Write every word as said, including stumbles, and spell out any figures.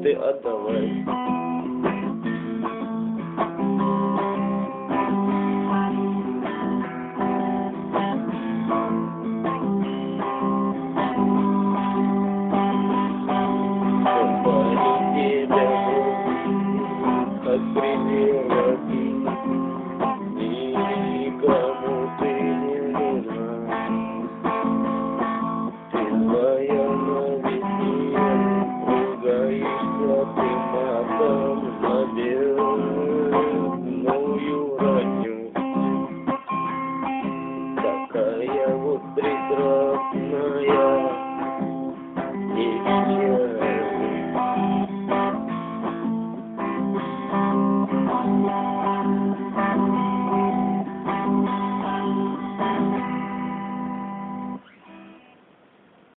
ты отдалась. От предела никому ты не нужна. Ты злая на весне, ругаешься ты матом на бедную родню. Такая вот прекрасная